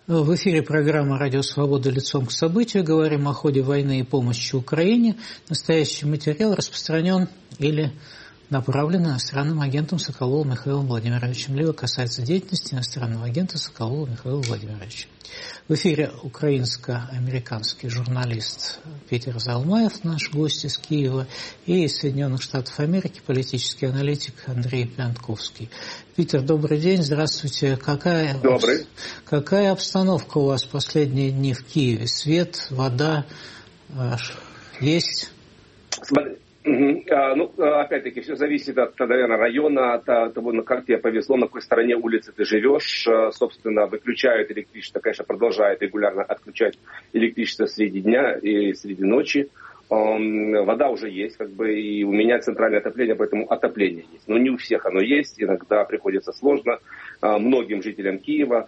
В эфире программа «Радио Свобода. Лицом к событию». Говорим о ходе войны и помощи Украине. Настоящий материал распространен или направлен иностранным агентом Соколовым Михаилом Владимировичем, либо касается деятельности иностранного агента Соколова Михаила Владимировича. В эфире украинско-американский журналист Питер Залмаев, наш гость из Киева, и из Соединенных Штатов Америки политический аналитик Андрей Пьянковский. Питер, добрый день, здравствуйте. Какая обстановка у вас в последние дни в Киеве? Свет, вода есть? Опять-таки, все зависит от, наверное, района, от того, как тебе повезло, на какой стороне улицы ты живешь. Собственно, выключают электричество, конечно, продолжают регулярно отключать электричество среди дня и среди ночи. Вода уже есть, и у меня центральное отопление, поэтому отопление есть. Но не у всех оно есть, иногда приходится сложно многим жителям Киева.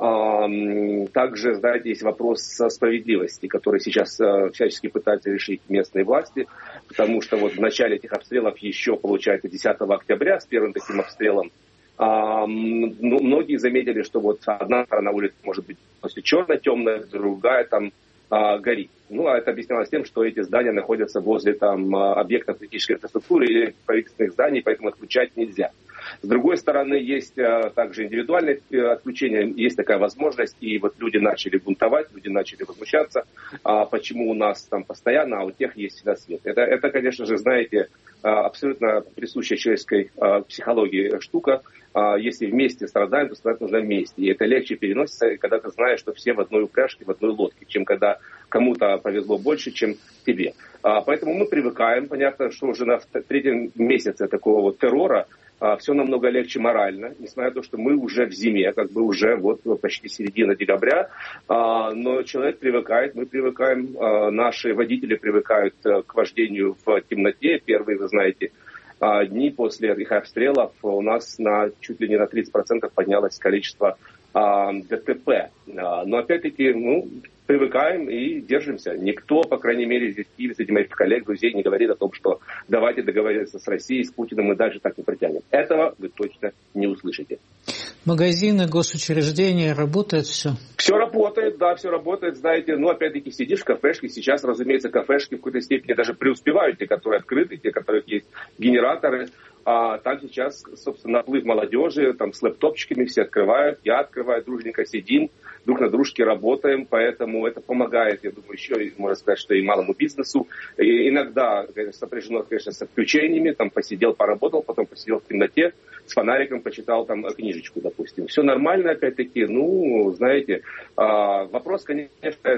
Также, знаете, есть вопрос справедливости, который сейчас всячески пытаются решить местные власти, потому что в начале этих обстрелов еще, получается, 10 октября с первым таким обстрелом, многие заметили, что одна сторона улицы может быть после черная, темная, другая там горит. Это объяснялось тем, что эти здания находятся возле объектов критической инфраструктуры или правительственных зданий, поэтому отключать нельзя. С другой стороны, есть также индивидуальное отключение, есть такая возможность, и люди начали бунтовать, люди начали возмущаться, почему у нас там постоянно, а у тех есть всегда свет. Это, конечно же, знаете, абсолютно присущая человеческой психологии штука. Если вместе страдаем, то страдать нужно вместе. И это легче переносится, когда ты знаешь, что все в одной упряжке, в одной лодке, чем когда кому-то повезло больше, чем тебе. Поэтому мы привыкаем. Понятно, что уже на третьем месяце такого террора все намного легче морально, несмотря на то, что мы уже в зиме, уже почти середина декабря, но человек привыкает, мы привыкаем, наши водители привыкают к вождению в темноте. Первые, вы знаете, дни после этих обстрелов у нас чуть ли не на 30% поднялось количество ДТП. Но опять-таки, привыкаем и держимся. Никто, по крайней мере, здесь в Киеве, среди моих коллег, друзей, не говорит о том, что давайте договориться с Россией, с Путиным, мы дальше так не протянем. Этого вы точно не услышите. Магазины, госучреждения, работает все? Все работает, да, все работает. Знаете, опять-таки сидишь в кафешке. Сейчас, разумеется, кафешки в какой-то степени даже преуспевают, те, которые открыты, те, у которых есть генераторы. Так сейчас, собственно, наплыв молодежи, с лэптопчиками все открывают. Я открываю, дружненько сидим, друг на дружке работаем, поэтому это помогает, я думаю, еще, можно сказать, что и малому бизнесу. И иногда, сопряжено, конечно, с отключениями, посидел, поработал, потом посидел в темноте, с фонариком почитал книжечку, допустим. Все нормально, опять-таки, знаете, вопрос, конечно,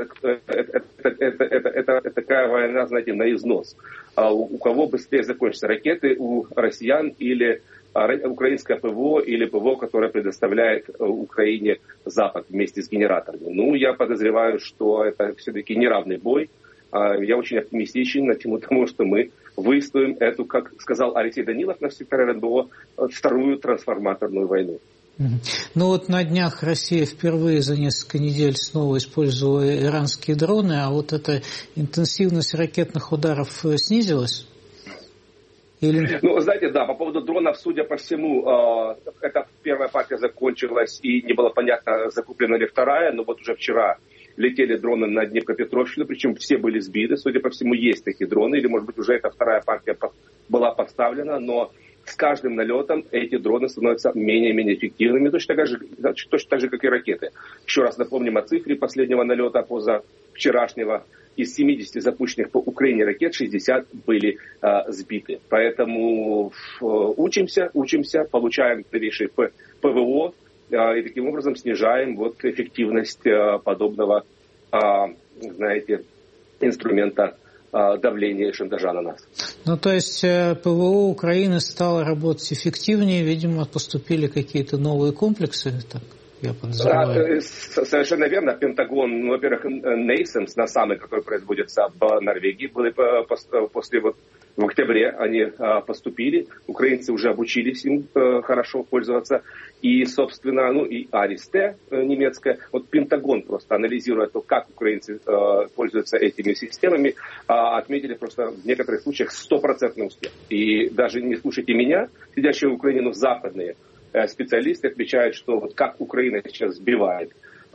это такая война, знаете, на износ. У кого быстрее закончатся ракеты, у россиян или украинское ПВО или ПВО, которое предоставляет Украине Запад вместе с генераторами. Я подозреваю, что это все-таки неравный бой. Я очень оптимистичен на тему того, что мы выстоим эту, как сказал Алексей Данилов, наш секретарь РНБО, вторую трансформаторную войну. На днях Россия впервые за несколько недель снова использовала иранские дроны, а эта интенсивность ракетных ударов снизилась? Знаете, да, по поводу дронов, судя по всему, эта первая партия закончилась и не было понятно, закуплена ли вторая, но уже вчера летели дроны на Днепропетровщину, причем все были сбиты, судя по всему, есть такие дроны, или, может быть, уже эта вторая партия была поставлена, но с каждым налетом эти дроны становятся менее и менее эффективными, точно так же, как и ракеты. Еще раз напомним о цифре последнего налета позавчерашнего. Из 70 запущенных по Украине ракет 60 были сбиты. Поэтому учимся, получаем новейшие ПВО и таким образом снижаем эффективность подобного, знаете, инструмента давления и шантажа на нас. То есть ПВО Украины стало работать эффективнее, видимо, поступили какие-то новые комплексы, так? Я подозреваю. Совершенно верно. Пентагон, во-первых, NASAMS, насамы, которые производятся в Норвегии, были после в октябре они поступили. Украинцы уже обучились им хорошо пользоваться. И, собственно, и Аристе немецкая. Пентагон просто анализируя то, как украинцы пользуются этими системами, отметили просто в некоторых случаях 100% успех. И даже не слушайте меня, сидящие в Украине, но западные специалисты отмечают, что как Украина сейчас сбивает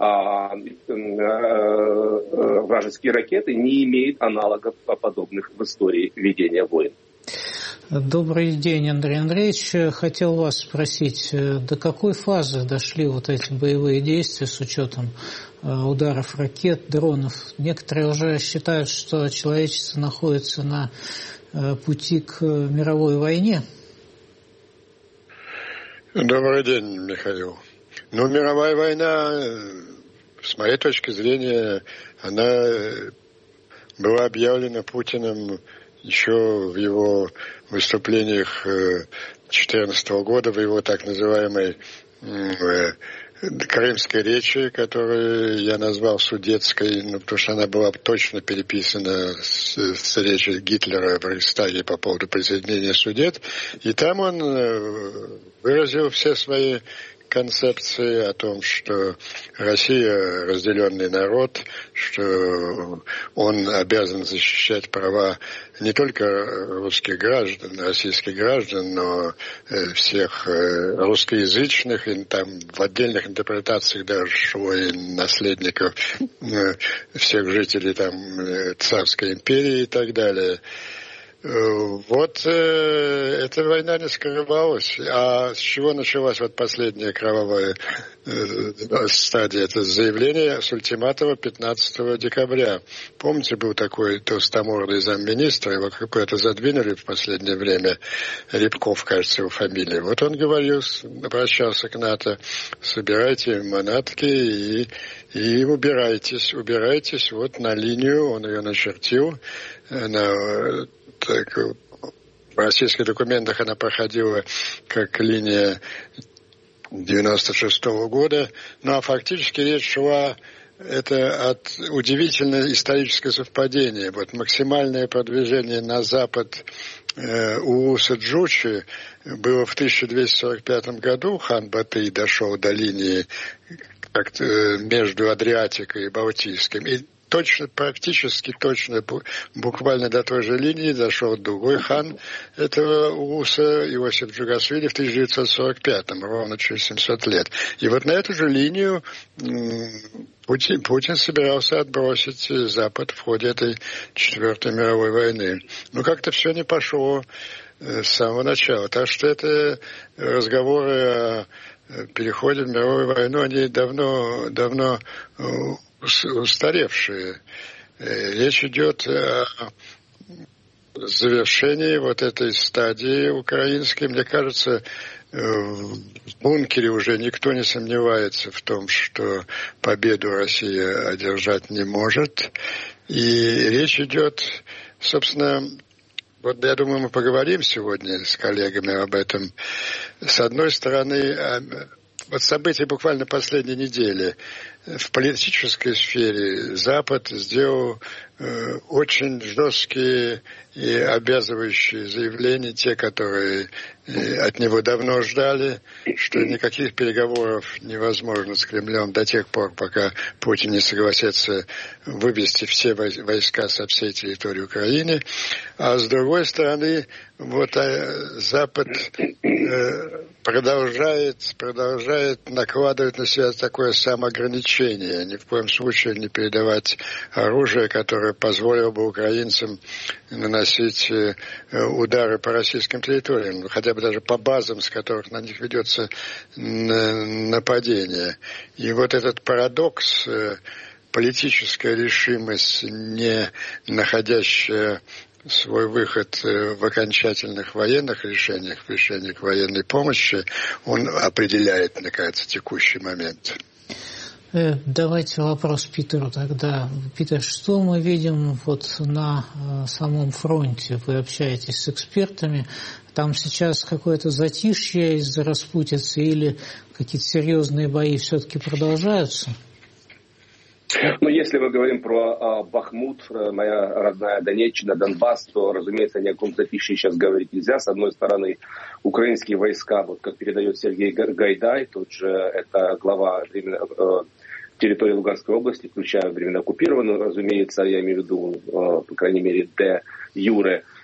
вражеские ракеты, не имеет аналогов подобных в истории ведения войн. Добрый день, Андрей Андреевич. Хотел вас спросить, до какой фазы дошли вот эти боевые действия с учетом ударов ракет, дронов? Некоторые уже считают, что человечество находится на пути к мировой войне. Добрый день, Михаил. Мировая война, с моей точки зрения, она была объявлена Путиным еще в его выступлениях 2014 года, в его так называемой крымской речи, которую я назвал судетской, потому что она была точно переписана с речи Гитлера в Рейхстаге по поводу присоединения Судет. И там он выразил все свои концепции о том, что Россия разделенный народ, что он обязан защищать права не только русских граждан, российских граждан, но всех русскоязычных, и там в отдельных интерпретациях даже и наследников всех жителей там Царской империи и так далее. Вот эта война не скрывалась. А с чего началась вот последняя кровавая стадия? Это заявление Сультиматова 15 декабря. Помните, был такой толстомордый замминистра, его какой-то задвинули в последнее время, Рябков, кажется, его фамилия. Вот он говорил, обращался к НАТО: собирайте манатки и убирайтесь вот на линию, он ее начертил, так, в российских документах она проходила как линия 96-го года, ну а фактически речь шла это от удивительное историческое совпадение. Вот максимальное продвижение на запад Улуса Джучи было в 1245 году. Хан Батый дошел до линии между Адриатикой и Балтийским. И точно, практически точно, буквально до той же линии дошел другой хан этого Улуса, Иосиф Джугашвили, в 1945-м, ровно через 700 лет. И вот на эту же линию Путин собирался отбросить Запад в ходе этой Четвертой мировой войны. Но как-то все не пошло с самого начала. Так что это разговоры о переходе в мировую войну, они давно устаревшие. Речь идет о завершении вот этой стадии украинской. Мне кажется, в бункере уже никто не сомневается в том, что победу Россия одержать не может. И речь идет, собственно, вот я думаю, мы поговорим сегодня с коллегами об этом. С одной стороны, вот события буквально последней недели. В политической сфере Запад сделал очень жесткие и обязывающие заявления, те, которые от него давно ждали, что никаких переговоров невозможно с Кремлем до тех пор, пока Путин не согласится вывести все войска со всей территории Украины. А с другой стороны, вот Запад продолжает накладывать на себя такое самоограничение, ни в коем случае не передавать оружие, которое позволило бы украинцам наносить удары по российским территориям, хотя бы даже по базам, с которых на них ведется нападение. И вот этот парадокс, политическая решимость, не находящая свой выход в окончательных военных решениях, в решениях военной помощи, он определяет, мне кажется, текущий момент. Давайте вопрос Питеру тогда. Питер, что мы видим вот на самом фронте? Вы общаетесь с экспертами. Там сейчас какое-то затишье из-за распутицы или какие-то серьезные бои все-таки продолжаются? Ну, если мы говорим про Бахмут, моя родная Донеччина, Донбасс, то, разумеется, ни о каком затишье сейчас говорить нельзя. С одной стороны, украинские войска, вот как передает Сергей Гайдай, тут же это глава территории Луганской области, включая временно оккупированную, разумеется, я имею в виду, по крайней мере, де юре,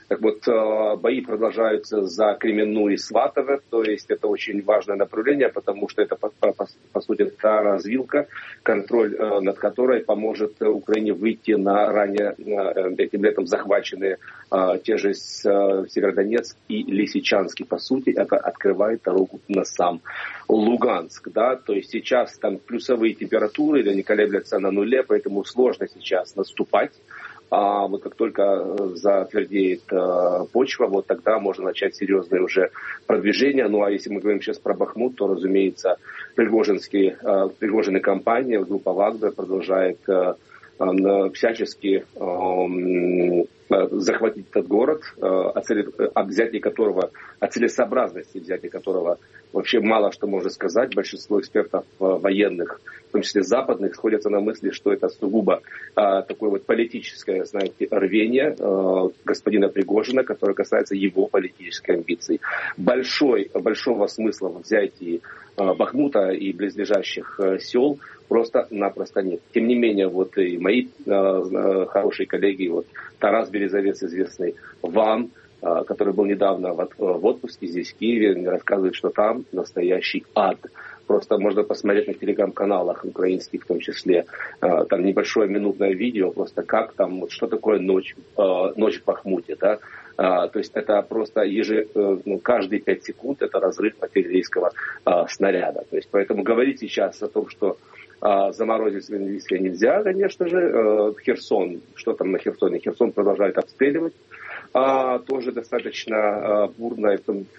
Так вот, бои продолжаются за Кременную и Сватово, то есть это очень важное направление, потому что это, по сути, та развилка, контроль над которой поможет Украине выйти на ранее этим летом захваченные те же Северодонецк и Лисичанск. По сути, это открывает дорогу на сам Луганск. Да? То есть сейчас там плюсовые температуры, они колеблются на нуле, поэтому сложно сейчас наступать. А вот как только затвердеет почва, вот тогда можно начать серьезное уже продвижение. Ну а если мы говорим сейчас про Бахмут, то, разумеется, Пригожина компания, группа Вагнер продолжает всячески захватить этот город, о целесообразности взятия которого вообще мало что можно сказать. Большинство экспертов военных, в том числе западных, сходятся на мысли, что это сугубо такое вот политическое, знаете, рвение господина Пригожина, которое касается его политической амбиции. Большого смысла в взятии Бахмута и близлежащих сел просто-напросто нет. Тем не менее, вот и мои хорошие коллеги, вот Тарас Березовец, известный вам, который был недавно в отпуске здесь, в Киеве, мне рассказывает, что там настоящий ад. Просто можно посмотреть на телеграм-каналах украинских, в том числе, там небольшое минутное видео, просто как там, вот, что такое ночь в Бахмуте, да. То есть это просто каждые 5 секунд это разрыв артиллерийского снаряда. То есть поэтому говорить сейчас о том, что заморозить нельзя, конечно же. Херсон, что там на Херсоне? Херсон продолжает обстреливать. Тоже достаточно бурно.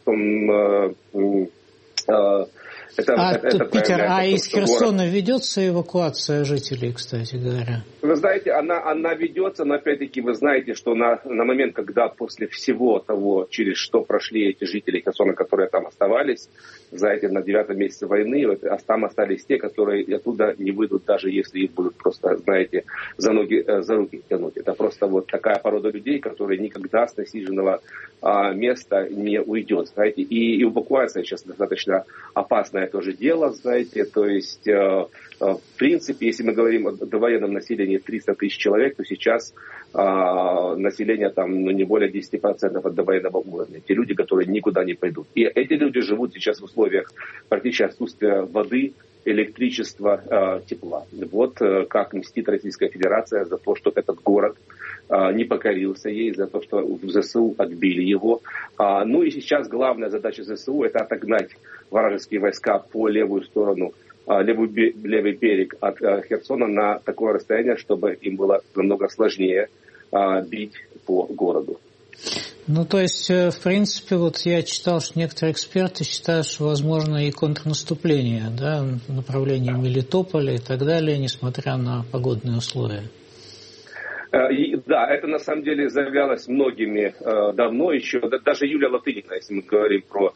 Питер, из Херсона ведется эвакуация жителей, кстати говоря? Вы знаете, она ведется, но опять-таки вы знаете, что на момент, когда после всего того, через что прошли эти жители Херсона, которые там оставались, знаете, на 9-м месяце войны, там остались те, которые оттуда не выйдут, даже если их будут просто, знаете, за руки тянуть. Это просто вот такая порода людей, которые никогда с насиженного места не уйдет, знаете. И эвакуация сейчас достаточно опасное тоже дело, знаете, то есть в принципе, если мы говорим о довоенном населении 300 тысяч человек, то сейчас население там не более 10% от довоенного уровня. Те люди, которые никуда не пойдут. И эти люди живут сейчас в условиях практически отсутствия воды, электричества, тепла. Вот как мстит Российская Федерация за то, что этот город не покорился ей, за то, что в ЗСУ отбили его. Ну и сейчас главная задача ЗСУ — это отогнать вражеские войска по левую сторону, левый берег от Херсона на такое расстояние, чтобы им было намного сложнее бить по городу. Ну, то есть, в принципе, вот я читал, что некоторые эксперты считают, что возможно и контрнаступление, да, в направлении Мелитополя и так далее, несмотря на погодные условия. Да, это на самом деле заявлялось многими давно еще, даже Юлия Латынина, если мы говорим про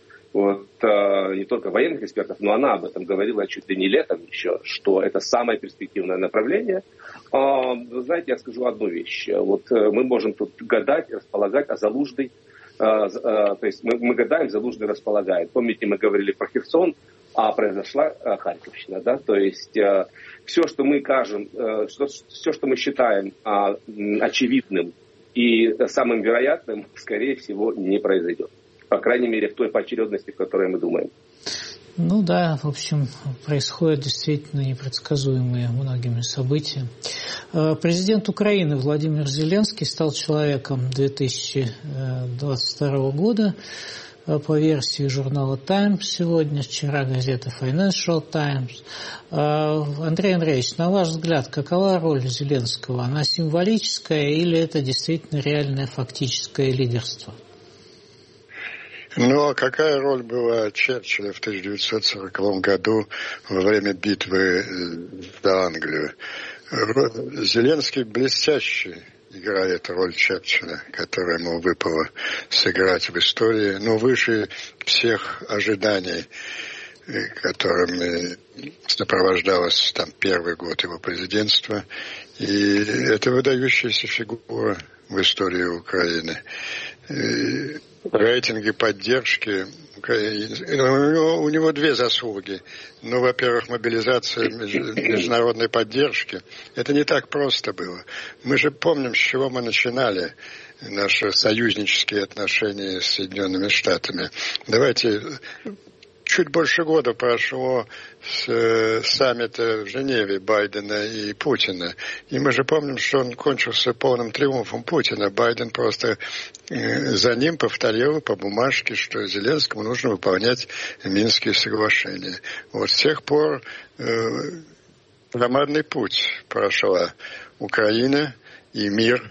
не только военных экспертов, но она об этом говорила чуть ли не летом еще, что это самое перспективное направление. Знаете, я скажу одну вещь. Вот мы можем тут гадать, располагать, а Залужный, то есть мы гадаем, Залужный располагает. Помните, мы говорили про Херсон, а произошла Харьковщина, да, то есть все, что мы кажем, все, что мы считаем очевидным и самым вероятным, скорее всего, не произойдет. По крайней мере, в той поочередности, в которой мы думаем. Ну да, в общем, происходят действительно непредсказуемые многими события. Президент Украины Владимир Зеленский стал человеком 2022 года. По версии журнала «Таймс» сегодня, вчера газета «Financial Times». Андрей Андреевич, на ваш взгляд, какова роль Зеленского? Она символическая или это действительно реальное фактическое лидерство? Ну, а какая роль была Черчилля в 1940 году во время битвы за Англию? Зеленский блестяще играет роль Черчилля, которая ему выпало сыграть в истории, но выше всех ожиданий, которыми сопровождалось там первый год его президентства. И это выдающаяся фигура в истории Украины. рейтинги поддержки. У него две заслуги. Ну, во-первых, мобилизация международной поддержки. Это не так просто было. Мы же помним, с чего мы начинали наши союзнические отношения с Соединенными Штатами. Давайте... Чуть больше года прошло с саммита в Женеве Байдена и Путина. И мы же помним, что он кончился полным триумфом Путина. Байден просто за ним повторил по бумажке, что Зеленскому нужно выполнять Минские соглашения. Вот с тех пор громадный путь прошла Украина и мир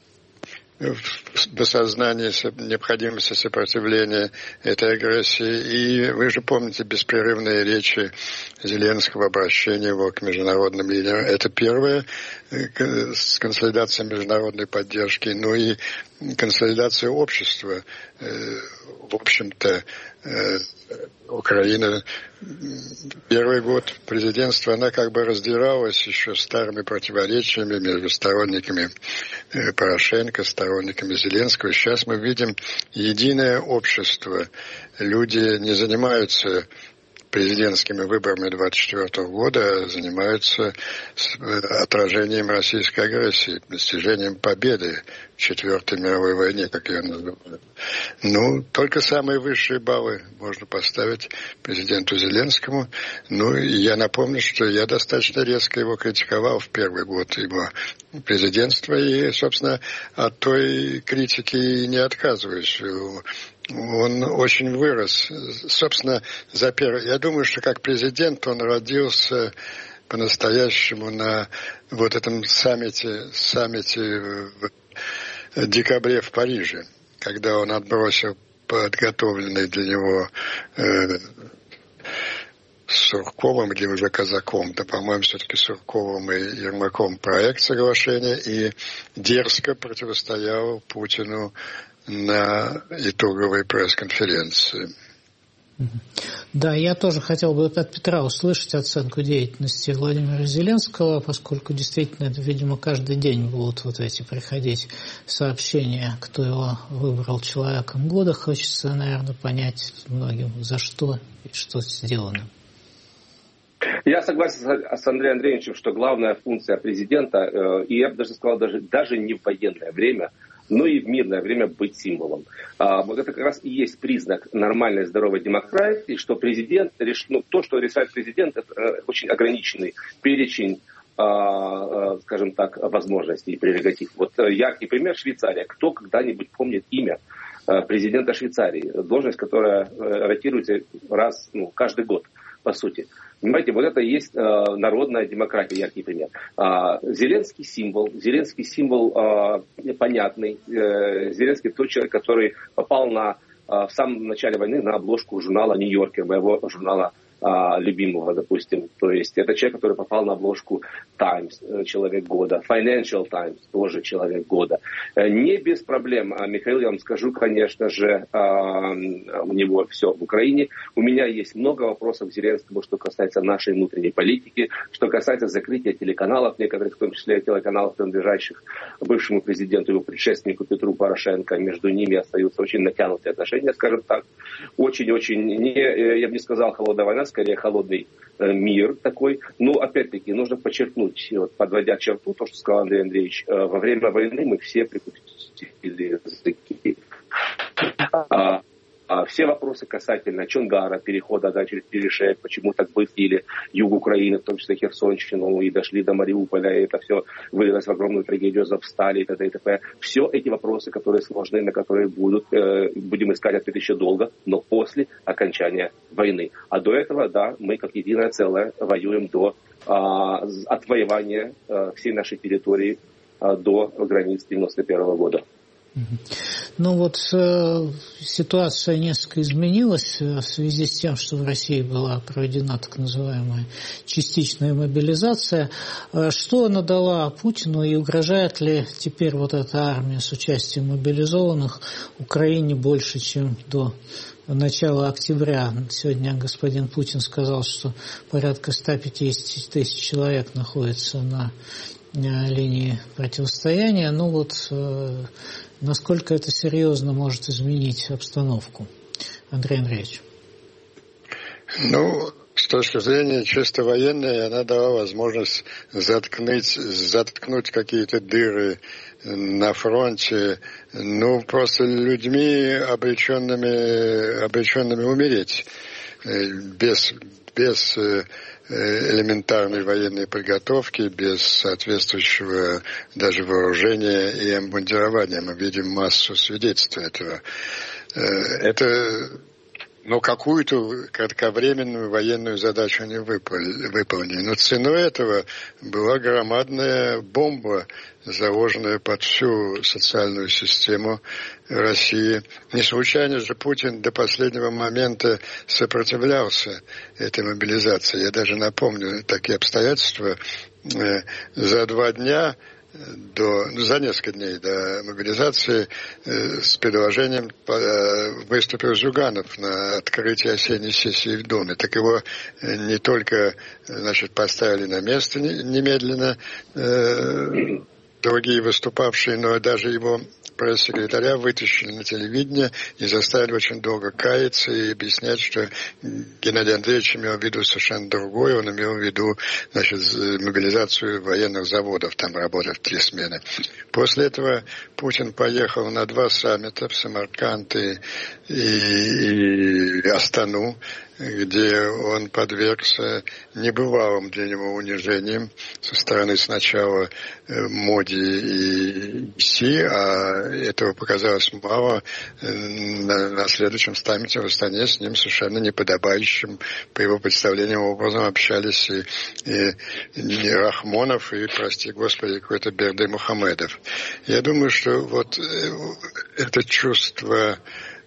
в осознании необходимости сопротивления этой агрессии. И вы же помните беспрерывные речи Зеленского, обращения его к международным лидерам. Это первое, консолидация международной поддержки, ну и консолидация общества. В общем-то, Украина первый год президентства, она как бы раздиралась еще старыми противоречиями между сторонниками Порошенко, сторонниками Зеленского. Сейчас мы видим единое общество. Люди не занимаются президентскими выборами 2024 года, занимаются отражением российской агрессии, достижением победы в Четвертой мировой войне, как я называю. Ну, только самые высшие баллы можно поставить президенту Зеленскому. Ну, и я напомню, что я достаточно резко его критиковал в первый год его президентства, и, собственно, от той критики не отказываюсь. Он очень вырос. Собственно, я думаю, что как президент он родился по-настоящему на вот этом саммите в декабре в Париже, когда он отбросил подготовленный для него Сурковым или уже Казаком, да, по-моему, все-таки Сурковым и Ермаком проект соглашения и дерзко противостоял Путину на итоговой пресс-конференции. Да, я тоже хотел бы от Петра услышать оценку деятельности Владимира Зеленского, поскольку действительно, это, видимо, каждый день будут вот эти приходить сообщения, кто его выбрал человеком года. Хочется, наверное, понять многим, за что и что сделано. Я согласен с Андреем Андреевичем, что главная функция президента, и я бы даже сказал, даже не в военное время, но и в мирное время быть символом. Вот это как раз и есть признак нормальной, здоровой демократии, что президент, то, что решает президент, это очень ограниченный перечень, скажем так, возможностей и прерогатив. Вот яркий пример — Швейцария. Кто когда-нибудь помнит имя президента Швейцарии? Должность, которая ротируется каждый год, по сути. Понимаете, вот это и есть народная демократия, яркий пример. Зеленский символ понятный. Зеленский тот человек, который попал в самом начале войны на обложку журнала «Нью-Йоркер», моего журнала любимого, допустим. То есть это человек, который попал на обложку Times, человек года, Financial Times, тоже человек года. Не без проблем. Михаил, я вам скажу, конечно же, у него все в Украине. У меня есть много вопросов к Зеленскому, что касается нашей внутренней политики, что касается закрытия телеканалов, некоторых, в том числе телеканалов, принадлежащих бывшему президенту, его предшественнику Петру Порошенко. Между ними остаются очень натянутые отношения, скажем так. Очень-очень, я бы не сказал холодная война, скорее холодный мир такой. Но, опять-таки, нужно подчеркнуть, подводя черту, то, что сказал Андрей Андреевич, во время войны мы все прикусили языки. Все вопросы касательно Чонгара, перехода через Перешейк, почему так быстро, юг Украины, в том числе Херсонщину, и дошли до Мариуполя, и это все вылилось в огромную трагедию, Азовстали и т.д. и т.п. Все эти вопросы, которые сложны, на которые будем искать ответ еще долго, но после окончания войны. А до этого, да, мы как единое целое воюем до отвоевания всей нашей территории до границ 1991 года. Ну вот ситуация несколько изменилась в связи с тем, что в России была проведена так называемая частичная мобилизация. Что она дала Путину и угрожает ли теперь вот эта армия с участием мобилизованных Украине больше, чем до начала октября? Сегодня господин Путин сказал, что порядка 150 тысяч человек находится на линии противостояния. Ну вот Насколько это серьезно может изменить обстановку? Андрей Андреевич. С точки зрения чисто военной, она дала возможность заткнуть какие-то дыры на фронте, просто людьми, обреченными умереть, без элементарной военной подготовки, без соответствующего даже вооружения и обмундирования. Мы видим массу свидетельств этого. Какую-то кратковременную военную задачу они выполнили. Но ценой этого была громадная бомба, заложенная под всю социальную систему России. Не случайно же Путин до последнего момента сопротивлялся этой мобилизации. Я даже напомню такие обстоятельства. За несколько дней до мобилизации с предложением выступил Зюганов на открытии осенней сессии в Думе. Так его не только поставили на место немедленно другие выступавшие, но даже его пресс-секретаря вытащили на телевидение и заставили очень долго каяться и объяснять, что Геннадий Андреевич имел в виду совершенно другое. Он имел в виду мобилизацию военных заводов, там работать в 3 смены. После этого Путин поехал на 2 саммита в Самарканд и Астану, где он подвергся небывалым для него унижениям со стороны сначала Моди и Си, а этого показалось мало. На следующем саммите в Астане с ним совершенно неподобающим, по его представлениям, образом общались и Рахмонов, и, прости господи, какой-то Бердый Мухамедов. Я думаю, что вот это чувство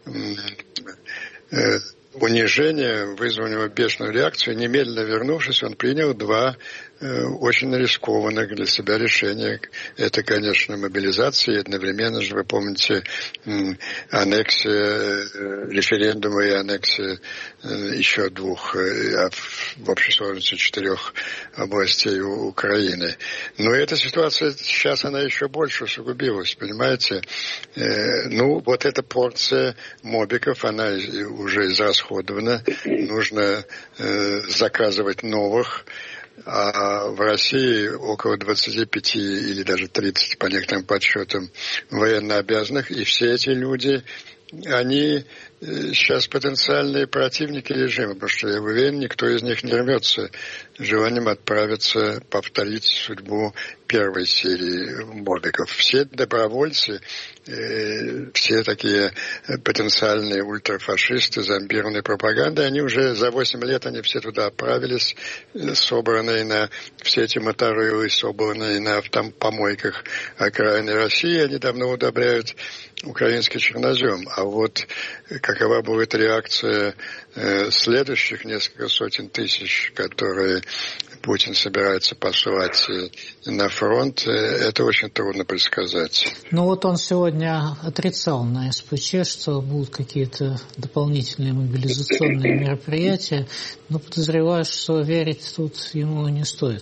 унижения, вызванного бешеную реакцию, немедленно вернувшись, он принял 2 очень рискованных для себя решения. Это, конечно, мобилизация, и одновременно же, вы помните, аннексия, референдума и аннексия еще 2, в общей сложности 4 областей Украины. Но эта ситуация сейчас, она еще больше усугубилась, понимаете? Вот эта порция мобиков, она уже израсходована, нужно заказывать новых. А в России около 25 или даже 30, по некоторым подсчетам, военнообязанных. И все эти люди, они сейчас потенциальные противники режима, потому что, я уверен, никто из них не рвется желанием отправиться, повторить судьбу первой серии мобиков. Все добровольцы, все такие потенциальные ультрафашисты, зомбированные пропагандой, они уже за 8 лет, они все туда отправились, собранные на все эти моторылы, собранные на помойках окраины России, они давно удобряют украинский чернозем. А вот какова будет реакция следующих несколько сотен тысяч, которые Путин собирается посылать на фронт, это очень трудно предсказать. Он сегодня отрицал на СПЧ, что будут какие-то дополнительные мобилизационные мероприятия, но подозреваю, что верить тут ему не стоит.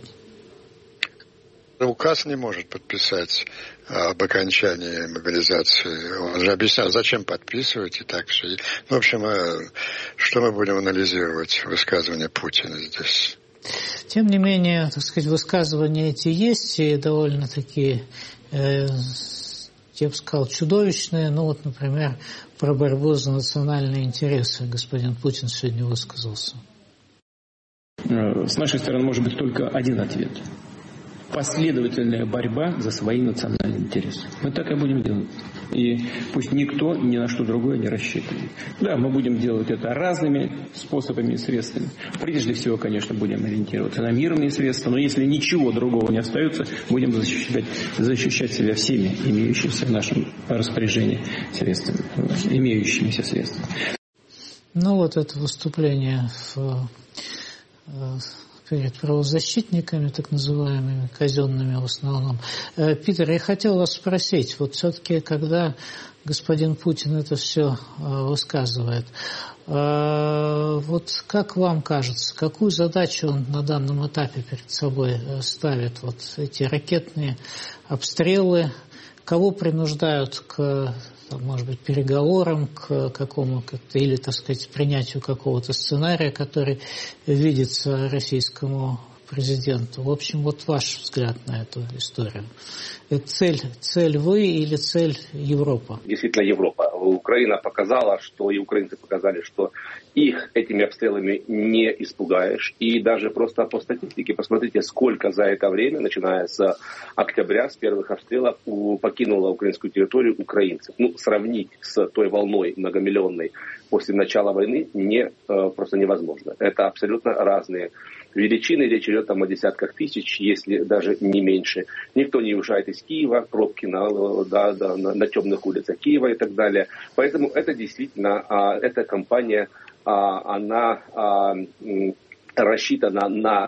Указ не может подписать об окончании мобилизации. Он же объяснял, зачем подписывать и так все. В общем, что мы будем анализировать высказывания Путина здесь? Тем не менее, высказывания эти есть, и довольно-таки, я бы сказал, чудовищные. Например, про борьбу за национальные интересы господин Путин сегодня высказался. С нашей стороны может быть только один ответ. Последовательная борьба за свои национальные интересы. Мы так и будем делать. И пусть никто ни на что другое не рассчитывает. Да, мы будем делать это разными способами и средствами. Прежде всего, конечно, будем ориентироваться на мирные средства, но если ничего другого не остается, будем защищать себя всеми имеющимися в нашем распоряжении средствами, имеющимися средствами. Это выступление перед правозащитниками, так называемыми, казенными в основном. Питер, я хотел вас спросить, все-таки, когда господин Путин это все высказывает, как вам кажется, какую задачу он на данном этапе перед собой ставит? Эти ракетные обстрелы, кого принуждают к, может быть, переговорам, к какому-то, или, так сказать, принятию какого-то сценария, который видится российскому президенту. В общем, вот ваш взгляд на эту историю. Цель вы или цель Европа? Действительно, Европа. Украина показала, что и украинцы показали, что их этими обстрелами не испугаешь. И даже просто по статистике посмотрите, сколько за это время, начиная с октября, с первых обстрелов, покинуло украинскую территорию украинцев. Сравнить с той волной многомиллионной после начала войны просто невозможно. Это абсолютно разные величины. Речь идет о десятках тысяч, если даже не меньше. Никто не уезжает из Киева, пробки на темных улицах Киева и так далее. Поэтому это действительно, эта кампания, она рассчитана на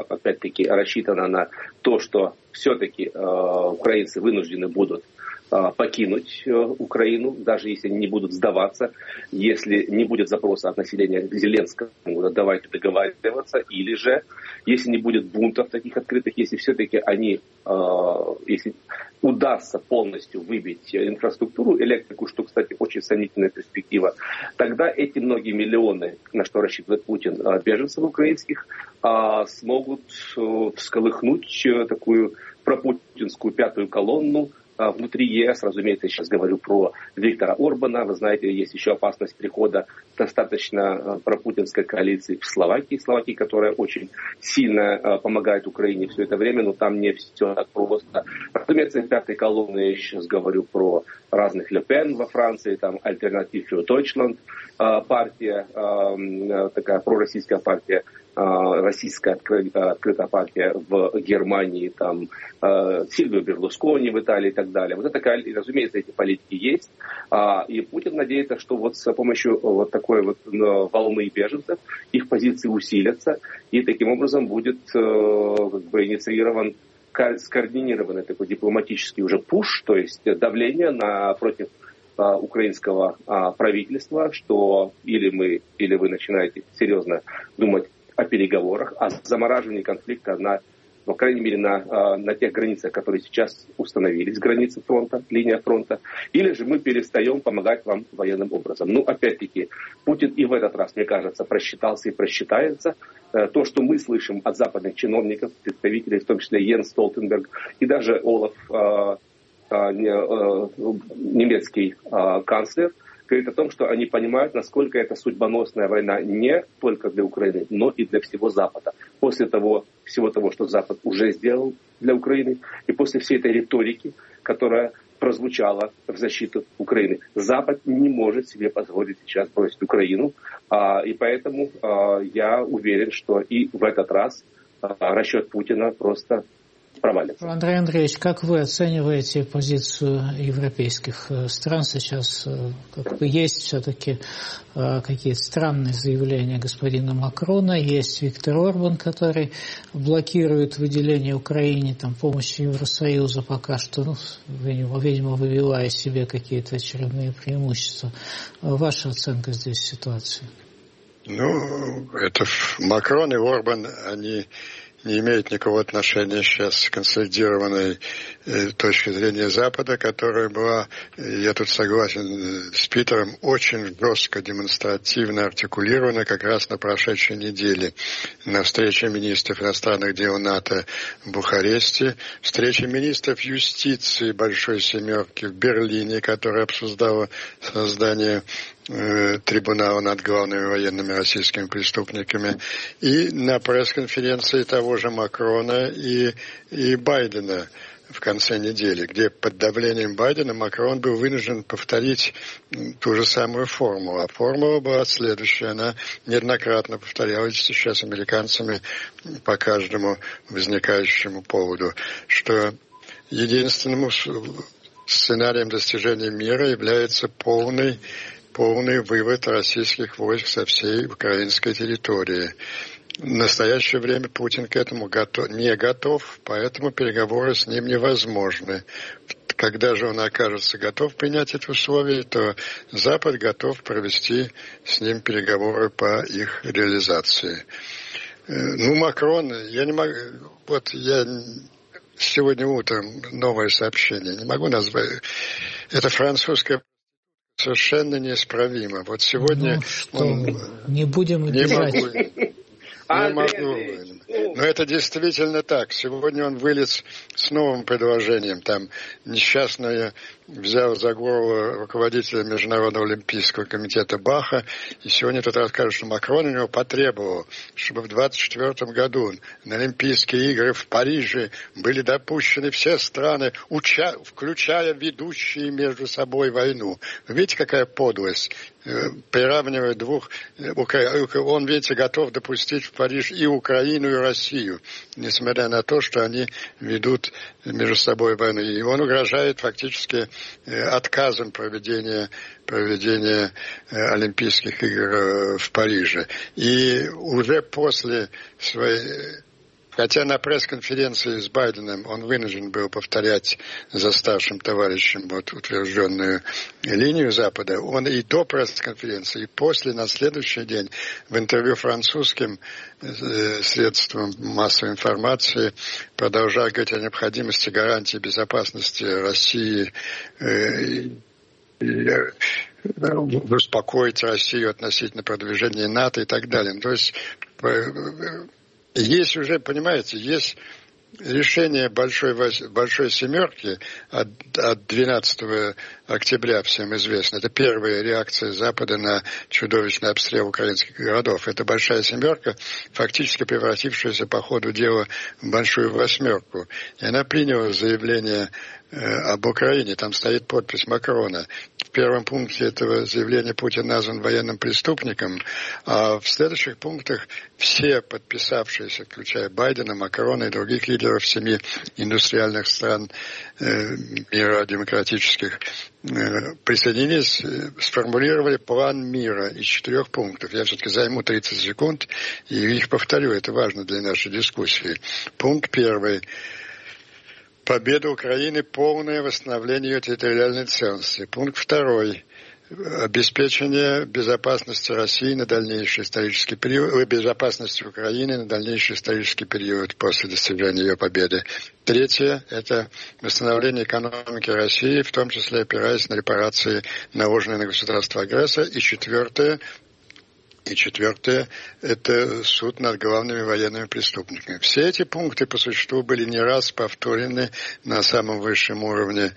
то, что все-таки украинцы вынуждены будут покинуть Украину, даже если они не будут сдаваться, если не будет запроса от населения к Зеленскому, давайте договариваться, или же, если не будет бунтов таких открытых, если все-таки если удастся полностью выбить инфраструктуру, электрику, что, кстати, очень сомнительная перспектива, тогда эти многие миллионы, на что рассчитывает Путин, беженцев украинских, смогут всколыхнуть такую пропутинскую пятую колонну внутри ЕС. Разумеется, я сейчас говорю про Виктора Орбана. Вы знаете, есть еще опасность прихода достаточно пропутинской коалиции в Словакии, которая очень сильно помогает Украине все это время, но там не все так просто. Разумеется, пятой колонны я сейчас говорю про разных Ле Пен во Франции, там Альтернатив фюр Дойчланд партия, такая пророссийская партия, российская открытая партия в Германии, там Сильвио Берлускони в Италии и так далее. Вот это, разумеется, эти политики есть. И Путин надеется, что вот с помощью вот такой вот волны беженцев их позиции усилятся, и таким образом будет инициирован скоординированный такой дипломатический уже пуш, то есть давление против украинского правительства, что или вы начинаете серьезно думать о переговорах, о замораживании конфликта по крайней мере, на тех границах, которые сейчас установились, границы фронта, линия фронта, или же мы перестаем помогать вам военным образом. Опять-таки, Путин и в этот раз, мне кажется, просчитался и просчитается. То, что мы слышим от западных чиновников, представителей, в том числе Йенс Столтенберг и даже Олаф, немецкий канцлер, говорит о том, что они понимают, насколько это судьбоносная война не только для Украины, но и для всего Запада. После всего того, что Запад уже сделал для Украины, и после всей этой риторики, которая прозвучала в защиту Украины, Запад не может себе позволить сейчас бросить Украину. И поэтому я уверен, что и в этот раз расчет Путина просто провалится. Андрей Андреевич, как вы оцениваете позицию европейских стран сейчас? Есть все-таки какие-то странные заявления господина Макрона, есть Виктор Орбан, который блокирует выделение Украине помощи Евросоюза пока что, видимо, выбивая себе какие-то очередные преимущества. Ваша оценка здесь ситуации? Это Макрон и Орбан, они не имеет никакого отношения сейчас к консолидированной точки зрения Запада, которая была, я тут согласен с Питером, очень жестко, демонстративно артикулирована как раз на прошедшей неделе на встрече министров иностранных дел НАТО в Бухаресте, встрече министров юстиции Большой Семерки в Берлине, которая обсуждала создание трибунала над главными военными российскими преступниками, и на пресс-конференции того же Макрона и Байдена в конце недели, где под давлением Байдена Макрон был вынужден повторить ту же самую формулу. А формула была следующая. Она неоднократно повторялась сейчас американцами по каждому возникающему поводу, что единственным сценарием достижения мира является полный вывод российских войск со всей украинской территории. В настоящее время Путин к этому не готов, поэтому переговоры с ним невозможны. Когда же он окажется готов принять эти условия, то Запад готов провести с ним переговоры по их реализации. Макрон, я сегодня утром новое сообщение, не могу назвать, это французское, совершенно неисправимо. Вот сегодня не будем обижать. Не могу. Но это действительно так. Сегодня он вылез с новым предложением. Там несчастное взял за голову руководителя Международного олимпийского комитета Баха. И сегодня тут расскажет, что Макрон у него потребовал, чтобы в 2024 году на Олимпийские игры в Париже были допущены все страны, включая ведущие между собой войну. Видите, какая подлость? Приравнивая двух... Он, видите, готов допустить в Париж и Украину, и Россию, несмотря на то, что они ведут между собой войну. И он угрожает фактически отказом проведения Олимпийских игр в Париже. И уже после своей... Хотя на пресс-конференции с Байденом он вынужден был повторять за старшим товарищем вот утвержденную линию Запада, он и до пресс-конференции, и после, на следующий день, в интервью французским средствам массовой информации продолжал говорить о необходимости гарантии безопасности России, успокоить Россию относительно продвижения НАТО и так далее. То есть есть уже, понимаете, есть решение большой семерки от 12 октября, всем известно. Это первая реакция Запада на чудовищный обстрел украинских городов. Это большая семерка, фактически превратившаяся по ходу дела в большую восьмерку. И она приняла заявление об Украине. Там стоит подпись Макрона. В первом пункте этого заявления Путин назван военным преступником, а в следующих пунктах все подписавшиеся, включая Байдена, Макрона и других лидеров 7 индустриальных стран мира демократических, присоединились, сформулировали план мира из 4 пунктов. Я все-таки займу 30 секунд и их повторю. Это важно для нашей дискуссии. Пункт 1. Победа Украины, полное восстановление ее территориальной целостности. Пункт 2. Обеспечение безопасности России на дальнейший исторический период, безопасности Украины на дальнейший исторический период после достижения ее победы. 3. Это восстановление экономики России, в том числе опираясь на репарации, наложенные на государство-агрессора. И 4. Это суд над главными военными преступниками. Все эти пункты по существу были не раз повторены на самом высшем уровне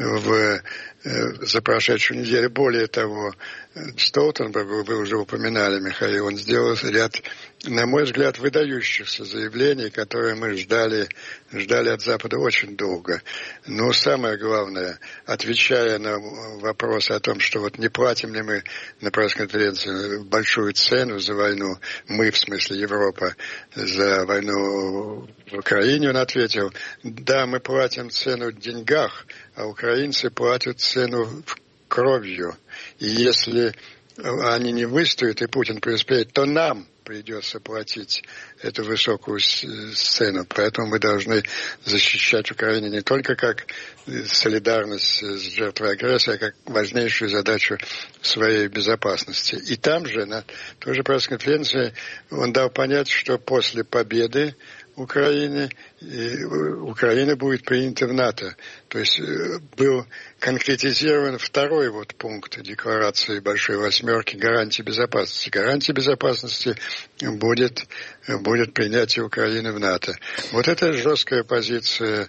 за прошедшую неделю. Более того, Столтенберг, вы уже упоминали, Михаил, он сделал ряд, на мой взгляд, выдающихся заявлений, которые мы ждали от Запада очень долго. Но самое главное, отвечая на вопросы о том, что вот не платим ли мы на пресс-конференции большую цену за войну, мы, в смысле Европа, за войну в Украине, он ответил, да, мы платим цену в деньгах, а украинцы платят цену кровью. И если они не выстоят и Путин преуспеет, то нам придется платить эту высокую цену. Поэтому мы должны защищать Украину не только как солидарность с жертвой агрессии, а как важнейшую задачу своей безопасности. И там же, на той же пресс-конференции, он дал понять, что после победы Украина будет принята в НАТО. То есть был конкретизирован второй вот пункт декларации Большой Восьмерки гарантии безопасности. Гарантия безопасности будет принятие Украины в НАТО. Вот это жесткая позиция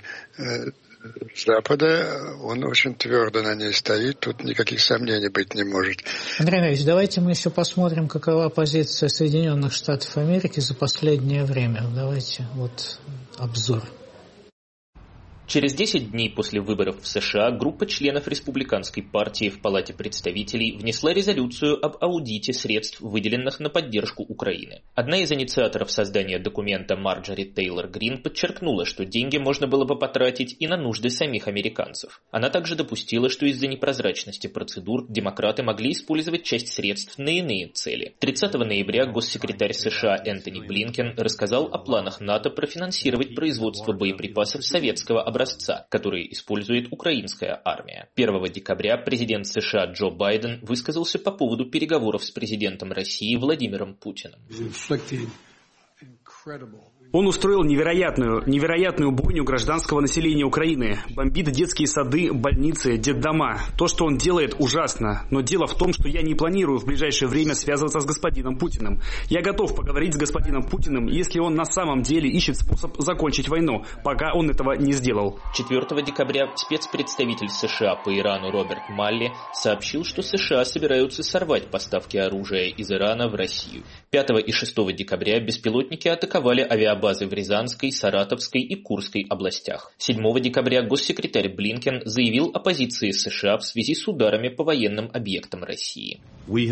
Запада, он очень твердо на ней стоит, тут никаких сомнений быть не может. Андрей Андреевич, давайте мы еще посмотрим, какова позиция Соединенных Штатов Америки за последнее время. Давайте вот обзор. Через 10 дней после выборов в США группа членов Республиканской партии в Палате представителей внесла резолюцию об аудите средств, выделенных на поддержку Украины. Одна из инициаторов создания документа Марджори Тейлор Грин подчеркнула, что деньги можно было бы потратить и на нужды самих американцев. Она также допустила, что из-за непрозрачности процедур демократы могли использовать часть средств на иные цели. 30 ноября госсекретарь США Энтони Блинкен рассказал о планах НАТО профинансировать производство боеприпасов советского образца, которые использует украинская армия. 1 декабря президент США Джо Байден высказался по поводу переговоров с президентом России Владимиром Путиным. Он устроил невероятную бойню гражданского населения Украины. Бомбит детские сады, больницы, детдома. То, что он делает, ужасно. Но дело в том, что я не планирую в ближайшее время связываться с господином Путиным. Я готов поговорить с господином Путиным, если он на самом деле ищет способ закончить войну, пока он этого не сделал. 4 декабря спецпредставитель США по Ирану Роберт Малли сообщил, что США собираются сорвать поставки оружия из Ирана в Россию. 5 и 6 декабря беспилотники атаковали авиабазы в Рязанской, Саратовской и Курской областях. 7 декабря госсекретарь Блинкен заявил о позиции США в связи с ударами по военным объектам России. Мы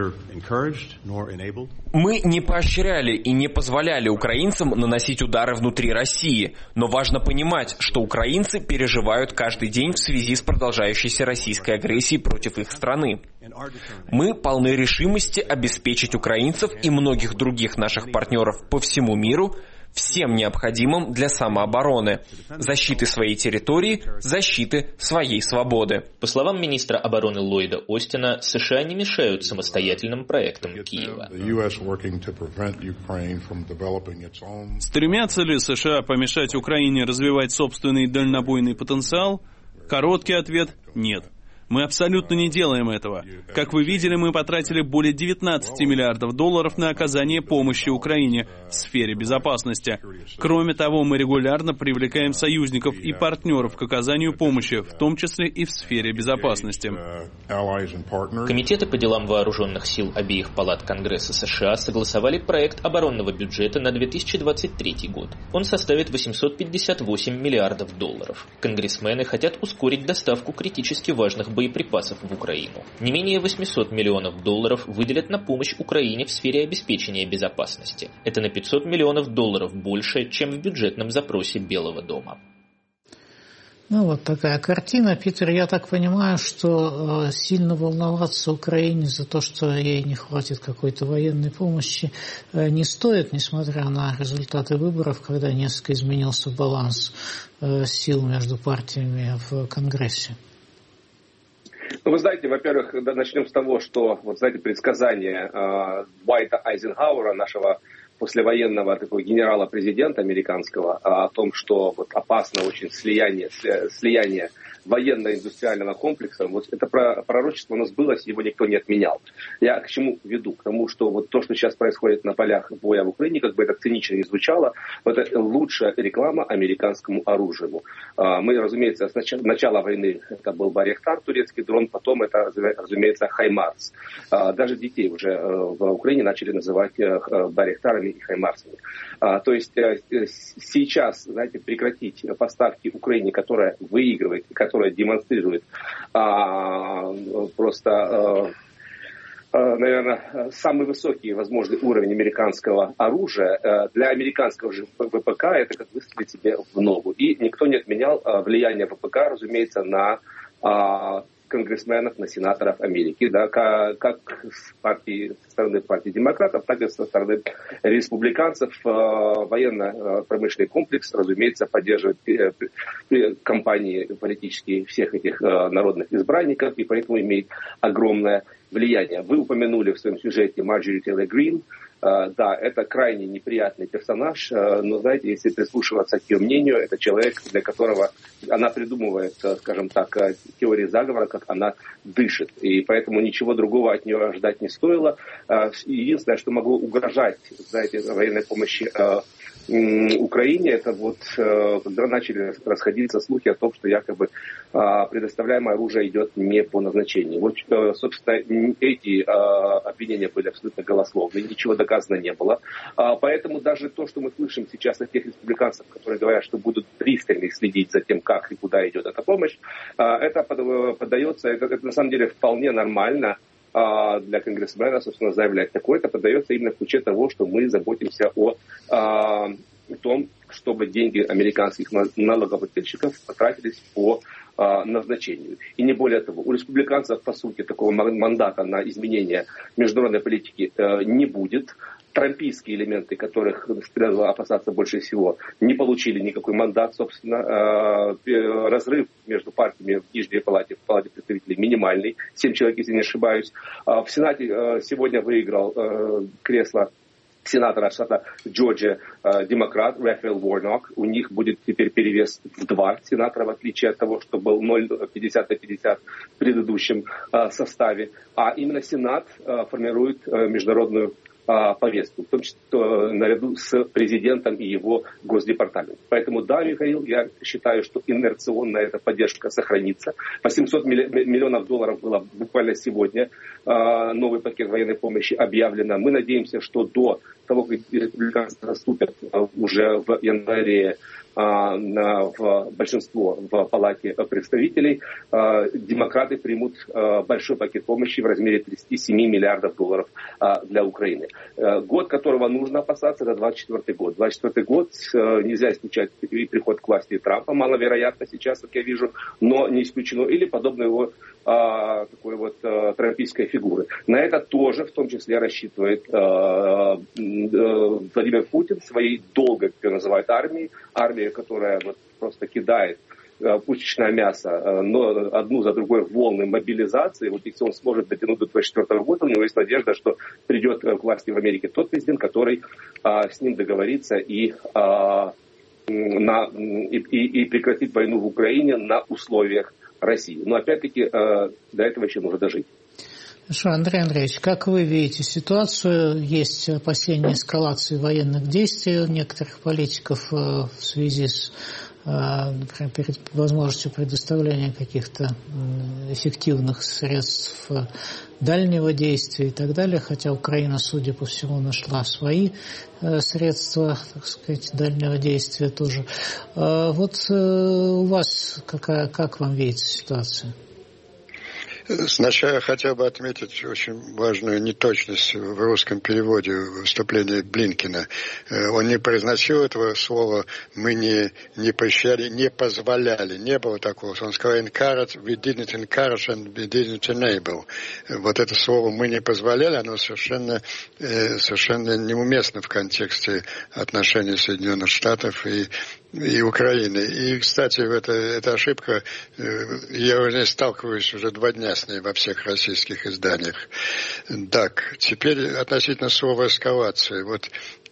не поощряли и не позволяли украинцам наносить удары внутри России, но важно понимать, что украинцы переживают каждый день в связи с продолжающейся российской агрессией против их страны. Мы полны решимости обеспечить украинцев и многих других наших партнеров по всему миру всем необходимым для самообороны, защиты своей территории, защиты своей свободы. По словам министра обороны Ллойда Остина, США не мешают самостоятельным проектам Киева. Стремятся ли США помешать Украине развивать собственный дальнобойный потенциал? Короткий ответ – нет. Мы абсолютно не делаем этого. Как вы видели, мы потратили более 19 миллиардов долларов на оказание помощи Украине в сфере безопасности. Кроме того, мы регулярно привлекаем союзников и партнеров к оказанию помощи, в том числе и в сфере безопасности. Комитеты по делам вооруженных сил обеих палат Конгресса США согласовали проект оборонного бюджета на 2023 год. Он составит 858 миллиардов долларов. Конгрессмены хотят ускорить доставку критически важных боеприпасов в Украину. Не менее 800 миллионов долларов выделят на помощь Украине в сфере обеспечения безопасности. Это на 500 миллионов долларов больше, чем в бюджетном запросе Белого дома. Ну, вот такая картина. Питер, я так понимаю, что сильно волноваться Украине за то, что ей не хватит какой-то военной помощи, не стоит, несмотря на результаты выборов, когда несколько изменился баланс сил между партиями в Конгрессе. Ну, вы знаете, во-первых, начнем с того, что, вот знаете, предсказание Уайта Айзенхауэра, нашего послевоенного такого генерала-президента американского, о том, что вот опасно очень слияние военно-индустриального комплекса, вот это пророчество, оно сбылось, его никто не отменял. Я к чему веду? К тому, что вот то, что сейчас происходит на полях боя в Украине, как бы это цинично не звучало, это лучшая реклама американскому оружию. Мы, разумеется, с начала войны это был Байрактар, турецкий дрон, потом это, разумеется, Хаймарс. Даже детей уже в Украине начали называть Байрактарами и Хаймарсами. То есть сейчас, знаете, прекратить поставки Украине, которая выигрывает, которая демонстрирует наверное, самый высокий возможный уровень американского оружия, для американского же ВПК это как выстрелить себе в ногу. И никто не отменял влияние ВПК, разумеется, на конгрессменов, на сенаторов Америки, да, как со стороны партии демократов, так и со стороны республиканцев. Военно-промышленный комплекс, разумеется, поддерживает кампании политические всех этих народных избранников и поэтому имеет огромное влияние. Вы упомянули в своем сюжете Марджори Тейлор Грин. Да, это крайне неприятный персонаж, но, знаете, если прислушиваться к ее мнению, это человек, для которого она придумывает, скажем так, теории заговора, как она дышит. И поэтому ничего другого от нее ждать не стоило. Единственное, что могло угрожать, знаете, военной помощи Украине, это вот когда начали расходиться слухи о том, что якобы предоставляемое оружие идет не по назначению. Вот, собственно, эти обвинения были абсолютно голословны, ничего доказано не было. Поэтому даже то, что мы слышим сейчас от тех республиканцев, которые говорят, что будут пристально следить за тем, как и куда идет эта помощь, это поддается, это на самом деле вполне нормально для конгрессмена, собственно, заявлять. Такое это подается именно в ключе того, что мы заботимся о том, чтобы деньги американских налогоплательщиков потратились по назначению. И не более того, у республиканцев, по сути, такого мандата на изменение международной политики не будет. Трампийские элементы, которых следовало опасаться больше всего, не получили никакой мандат, собственно. Разрыв между партиями в Нижней палате, в палате представителей минимальный, 7 человек, если не ошибаюсь. В Сенате сегодня выиграл кресло сенатора штата Джорджия, демократ Рафаэль Уорнок. У них будет теперь перевес в 2 сенатора, в отличие от того, что был 50-50 в предыдущем составе. А именно Сенат формирует международную повестку, в том числе наряду с президентом и его Госдепартаментом. Поэтому да, Михаил, я считаю, что инерционная эта поддержка сохранится. $800 миллионов было буквально сегодня. Новый пакет военной помощи объявлено. Мы надеемся, что до того, как республиканцы наступят уже в январе в большинство в Палате представителей, демократы примут большой пакет помощи в размере $37 миллиардов для Украины. Год, которого нужно опасаться, это 24 год. 24 год нельзя исключать и приход к власти Трампа, маловероятно сейчас, как я вижу, но не исключено, или подобно его такой вот трампийской фигуры. На это тоже в том числе рассчитывает Владимир Путин своей долгой, как ее называют, армией, которая вот просто кидает пушечное мясо, но одну за другой волны мобилизации. Вот если он сможет дотянуть до 2024 года, у него есть надежда, что придет к власти в Америке тот президент, который с ним договорится и прекратит войну в Украине на условиях России. Но опять-таки до этого еще нужно дожить. Хорошо, Андрей Андреевич, как вы видите ситуацию? Есть опасения эскалации военных действий некоторых политиков в связи с, например, перед возможностью предоставления каких-то эффективных средств дальнего действия и так далее, хотя Украина, судя по всему, нашла свои средства, так сказать, дальнего действия тоже. Вот у вас как вам видится ситуация? Сначала я хотел бы отметить очень важную неточность в русском переводе выступления Блинкена. Он не произносил этого слова «мы не поощряли, не позволяли». Не было такого. Он сказал «encourage», «we didn't encourage and we didn't enable». Вот это слово «мы не позволяли», оно совершенно неуместно в контексте отношений Соединенных Штатов и Украины. И, кстати, эта ошибка, я уже сталкиваюсь уже 2 дня с ней во всех российских изданиях. Так, теперь относительно слова «эскалация». Вот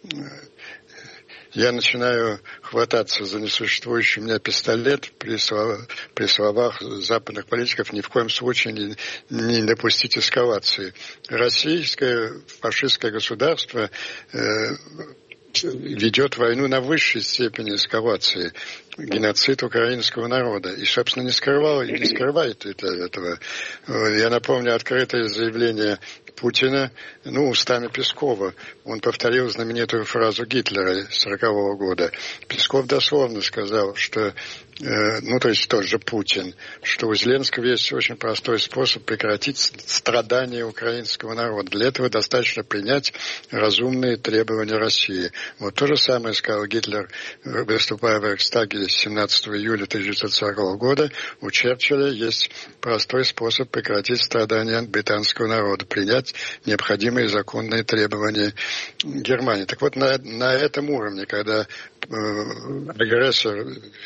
я начинаю хвататься за несуществующий у меня пистолет при словах западных политиков ни в коем случае не допустить эскалации. Российское фашистское государство ведет войну на высшей степени эскалации, геноцид украинского народа. И, собственно, не скрывал и не скрывает этого. Я напомню открытое заявление Путина, устами Пескова. Он повторил знаменитую фразу Гитлера 1940 года. Песков дословно сказал, что, то есть тот же Путин, что у Зеленского есть очень простой способ прекратить страдания украинского народа. Для этого достаточно принять разумные требования России. Вот то же самое сказал Гитлер, выступая в Рейхстаге 17 июля 1940 года. У Черчилля есть простой способ прекратить страдания британского народа, принять необходимые законные требования Германии. Так вот, на этом уровне, когда агрессор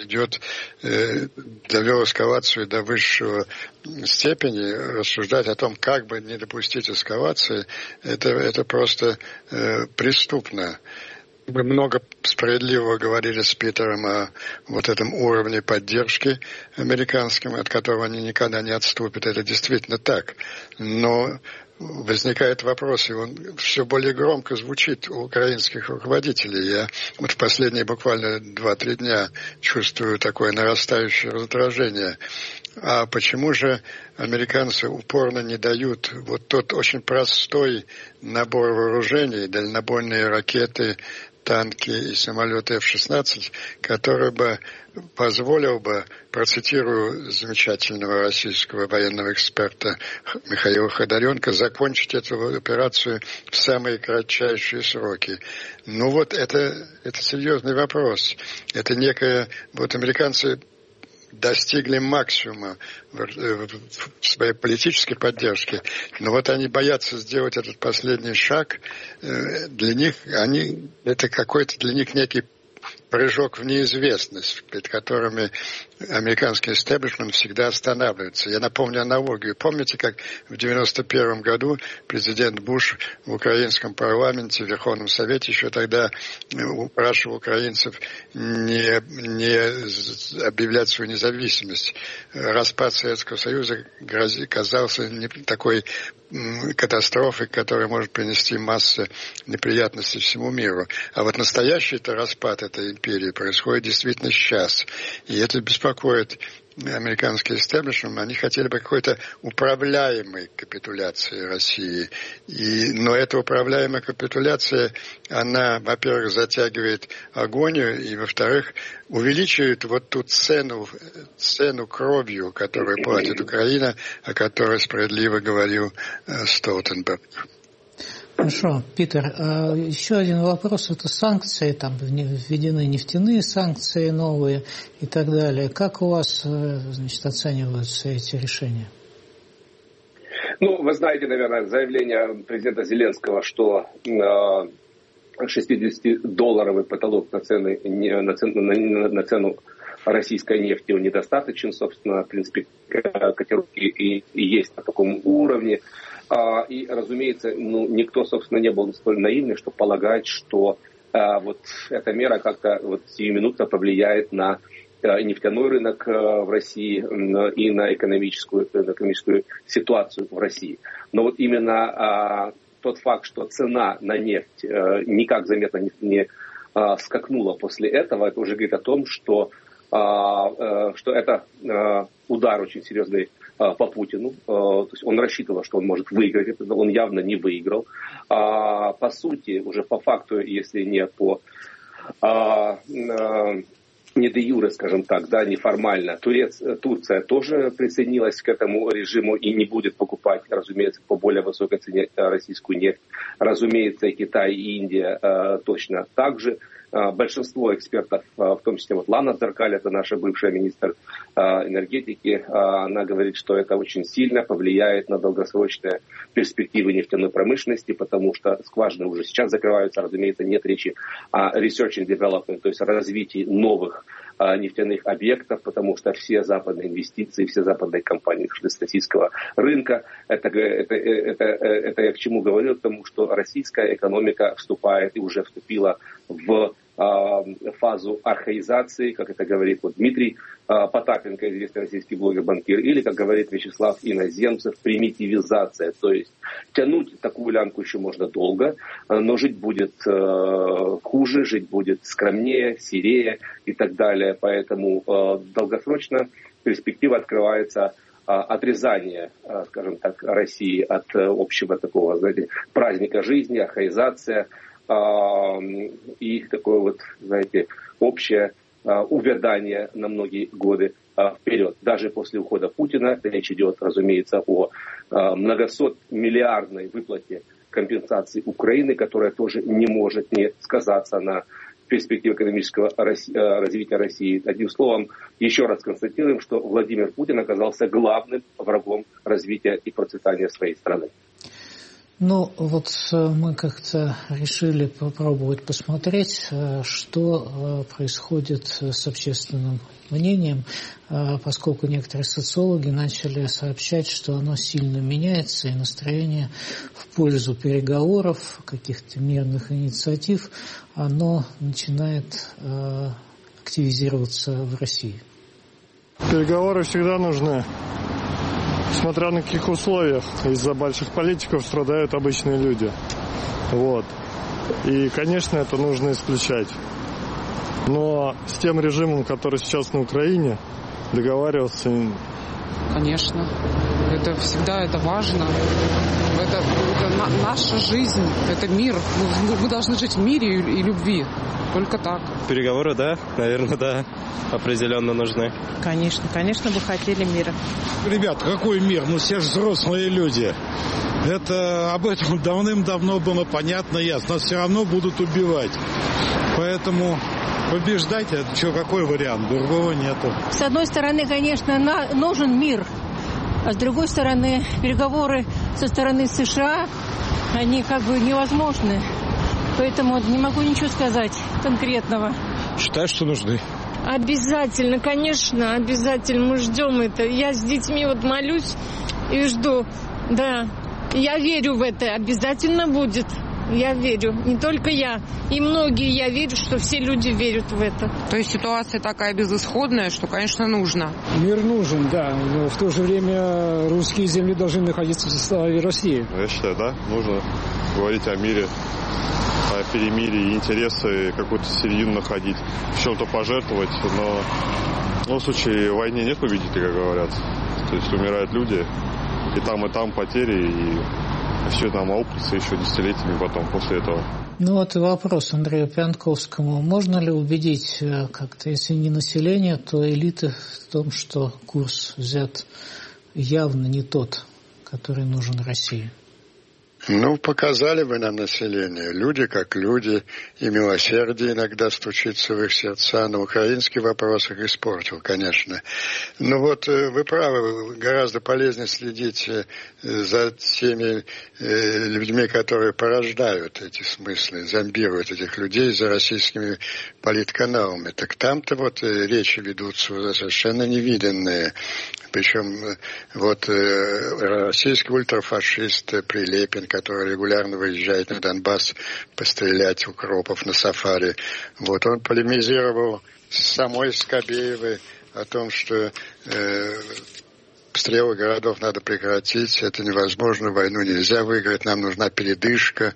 довел эскалацию до высшего степени, рассуждать о том, как бы не допустить эскалации, это просто преступно. Мы много справедливо говорили с Питером о вот этом уровне поддержки американским, от которого они никогда не отступят. Это действительно так. Но возникает вопрос, и он все более громко звучит у украинских руководителей. Я вот в последние буквально 2-3 дня чувствую такое нарастающее раздражение. А почему же американцы упорно не дают вот тот очень простой набор вооружений, дальнобойные ракеты, танки и самолеты F-16, который бы позволил бы, процитирую замечательного российского военного эксперта Михаила Ходоренко, закончить эту операцию в самые кратчайшие сроки. Это серьезный вопрос. Это некое... Вот американцы достигли максимума в своей политической поддержке, но вот они боятся сделать этот последний шаг. Для них это какой-то для них некий прыжок в неизвестность, перед которыми американский истеблишмент всегда останавливается. Я напомню аналогию. Помните, как в 1991 году президент Буш в украинском парламенте, в Верховном Совете еще тогда упрашивал украинцев не объявлять свою независимость. Распад Советского Союза казался не такой катастрофой, которая может принести массу неприятностей всему миру. А вот настоящий-то распад этой империи происходит действительно сейчас. И это беспокоит американский истеблишмент. Они хотели бы какой-то управляемой капитуляции России. Но эта управляемая капитуляция, она, во-первых, затягивает агонию, и, во-вторых, увеличивает вот ту цену кровью, которую платит Украина, о которой справедливо говорил Столтенберг. Хорошо, Питер, еще один вопрос, это санкции, там введены нефтяные санкции новые и так далее. Как у вас, значит, оцениваются эти решения? Ну, вы знаете, наверное, заявление президента Зеленского, что $60 потолок на цену российской нефти он недостаточен, собственно, в принципе, котировки и есть на таком уровне. И, разумеется, никто, собственно, не был столь наивным, чтобы полагать, что вот эта мера как-то вот сиюминутно повлияет на нефтяной рынок в России и на экономическую ситуацию в России. Но вот именно тот факт, что цена на нефть никак заметно не скакнула после этого, это уже говорит о том, что это удар очень серьезный по Путину. То есть он рассчитывал, что он может выиграть это, он явно не выиграл. По сути, уже по факту, если не по не де юре, скажем так, да, неформально, Турция тоже присоединилась к этому режиму и не будет покупать, разумеется, по более высокой цене российскую нефть. Разумеется, и Китай, и Индия точно так же. Большинство экспертов, в том числе вот Лана Деркаль, это наша бывшая министр энергетики, она говорит, что это очень сильно повлияет на долгосрочные перспективы нефтяной промышленности, потому что скважины уже сейчас закрываются, разумеется, нет речи о research and development, то есть о развитии новых нефтяных объектов, потому что все западные инвестиции, все западные компании шли с российского рынка. Это я к чему говорю? К тому, что российская экономика вступает и уже вступила в фазу архаизации, как это говорит вот Дмитрий Потапенко, известный российский блогер-банкир, или, как говорит Вячеслав Иноземцев, примитивизация. То есть тянуть такую лямку еще можно долго, но жить будет хуже, жить будет скромнее, серее и так далее. Поэтому долгосрочно перспектива открывается отрезание, скажем так, России от общего такого, знаете, праздника жизни, архаизация, и такое вот, знаете, общее увядание на многие годы вперед. Даже после ухода Путина речь идет, разумеется, о многосотмиллиардной выплате компенсации Украины, которая тоже не может не сказаться на перспективе экономического развития России. Одним словом, еще раз констатируем, что Владимир Путин оказался главным врагом развития и процветания своей страны. Ну, вот мы как-то решили попробовать посмотреть, что происходит с общественным мнением, поскольку некоторые социологи начали сообщать, что оно сильно меняется, и настроение в пользу переговоров, каких-то мирных инициатив, оно начинает активизироваться в России. Переговоры всегда нужны. Смотря на каких условиях, из-за больших политиков страдают обычные люди. Вот. И, конечно, это нужно исключать. Но с тем режимом, который сейчас на Украине, договариваться... Конечно. Это всегда это важно. Это наша жизнь, это мир. Мы должны жить в мире и любви. Только так. Переговоры, да, наверное, да, определенно нужны. Конечно бы хотели мира. Ребят, какой мир? Мы все же взрослые люди. Это об этом давным-давно было понятно, ясно. Нас все равно будут убивать. Поэтому побеждать, это что, какой вариант? Другого нету. С одной стороны, конечно, нужен мир. А с другой стороны, переговоры со стороны США, они как бы невозможны. Поэтому не могу ничего сказать конкретного. Считаю, что нужны. Обязательно, конечно, обязательно. Мы ждем это. Я с детьми вот молюсь и жду. Да, я верю в это. Обязательно будет. Я верю. Не только я. И многие, я верю, что все люди верят в это. То есть ситуация такая безысходная, что, конечно, нужно. Мир нужен, да. Но в то же время русские земли должны находиться в составе России. Я считаю, да, нужно говорить о мире, о перемирии, интересы, какую-то середину находить, в чем-то пожертвовать. Но в случае войны нет победителей, как говорят. То есть умирают люди, и там потери, и все нам аукнется еще десятилетиями потом после этого. Ну вот и вопрос Андрею Пьянковскому. Можно ли убедить как-то, если не население, то элиты в том, что курс взят явно не тот, который нужен России? Ну, показали бы нам население. Люди как люди, и милосердие иногда стучится в их сердца. На украинский вопрос их испортил, конечно. Но вот вы правы, гораздо полезнее следить за теми людьми, которые порождают эти смыслы, зомбируют этих людей за российскими политканалами. Так там-то вот речи ведутся совершенно невиданные. Причем вот российский ультрафашист Прилепин, который регулярно выезжает на Донбасс пострелять укропов на сафари, вот он полемизировал с самой Скобеевой о том, что обстрелы городов надо прекратить, это невозможно, войну нельзя выиграть, нам нужна передышка,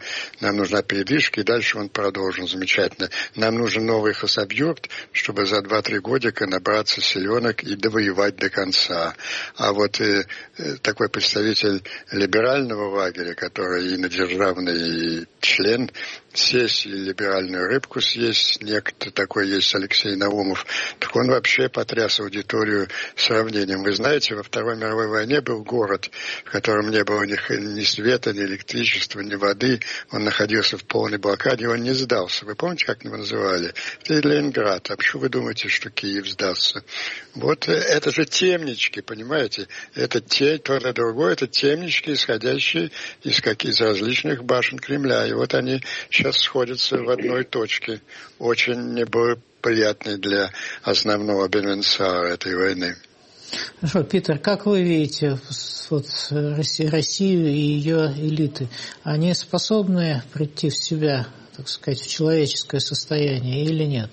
и дальше он продолжил замечательно. Нам нужен новый хасабюрт, чтобы за 2-3 годика набраться силенок и довоевать до конца. А вот такой представитель либерального лагеря, который инодержавный член сессии, либеральную рыбку съесть, некто такой есть Алексей Наумов, так он вообще потряс аудиторию сравнением. Вы знаете, во Второй мировой войне был город, в котором не было ни света, ни электричества, ни воды. Он находился в полной блокаде, он не сдался. Вы помните, как его называли? Это Ленинград. А почему вы думаете, что Киев сдастся? Вот это же темнички, понимаете? Это то на другое, это темнички, исходящие из различных башен Кремля. И вот они сейчас сходятся в одной точке, очень неблагоприятной для основного бенефициара этой войны. Хорошо, Питер, как вы видите вот Россию и ее элиты? Они способны прийти в себя, так сказать, в человеческое состояние или нет?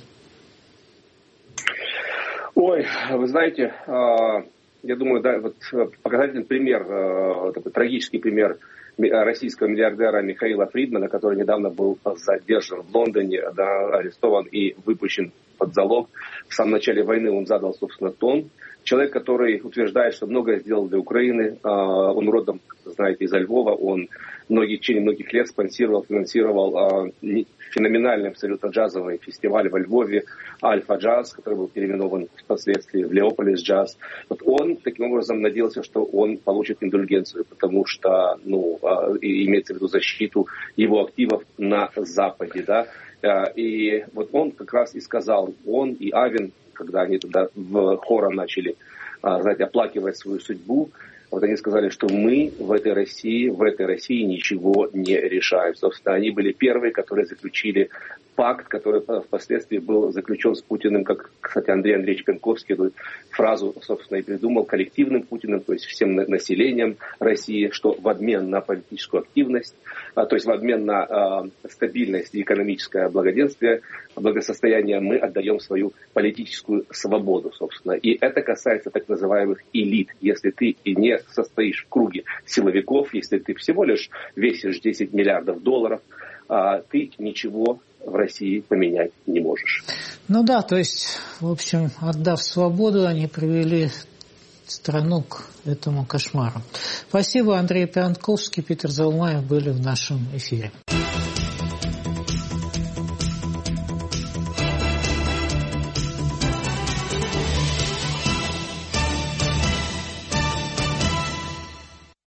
Ой, вы знаете, я думаю, да, вот показательный пример, такой трагический пример российского миллиардера Михаила Фридмана, который недавно был задержан в Лондоне, да, арестован и выпущен под залог. В самом начале войны он задал, собственно, тон. Человек, который утверждает, что многое сделал для Украины. Он родом, знаете, из Львова. Он в течение многих лет финансировал феноменальный абсолютно джазовый фестиваль во Львове «Альфа-джаз», который был переименован впоследствии в «Леополис джаз». Вот он таким образом надеялся, что он получит индульгенцию, потому что, имеется в виду защиту его активов на Западе, да. И вот он как раз и сказал, он и Авен, когда они туда в хором начали, знаете, оплакивать свою судьбу, вот они сказали, что мы в этой России ничего не решаем. Собственно, они были первые, которые заключили пакт, который впоследствии был заключен с Путиным, как, кстати, Андрей Андреевич Пьянковский эту фразу, собственно, и придумал, коллективным Путиным, то есть всем населением России, что в обмен на политическую активность, то есть в обмен на стабильность и экономическое благосостояние мы отдаем свою политическую свободу, собственно. И это касается так называемых элит. Если ты и не состоишь в круге силовиков, если ты всего лишь весишь 10 миллиардов долларов, ты ничего в России поменять не можешь. Ну да, то есть, в общем, отдав свободу, они привели страну к этому кошмару. Спасибо, Андрей Пьянковский, Питер Заумаев были в нашем эфире.